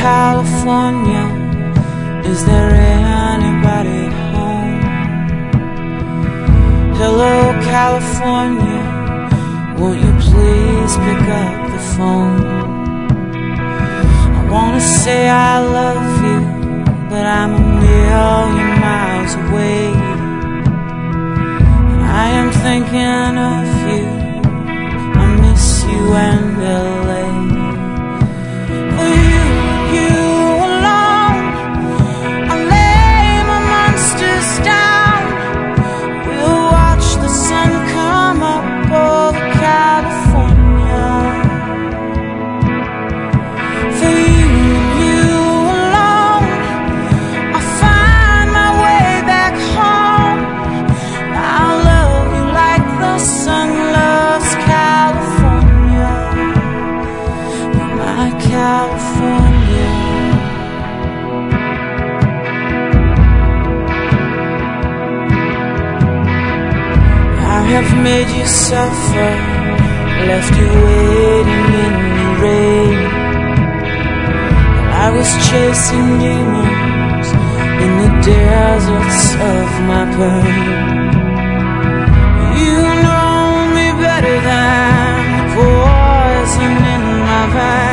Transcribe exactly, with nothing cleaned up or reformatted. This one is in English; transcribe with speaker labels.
Speaker 1: California, is there anybody home? Hello, California, won't you please pick up the phone? I wanna say I love you, but I'm a million miles away, and I am thinking of you. I miss you and L A. For you, you alone, I lay my monsters down. We'll watch the sun come up over California. For you, you alone, I find my way back home. I'll love you like the sun loves California, my California. I have made you suffer, left you waiting in the rain. I was chasing demons in the deserts of my pain. You know me better than the poison in my veins.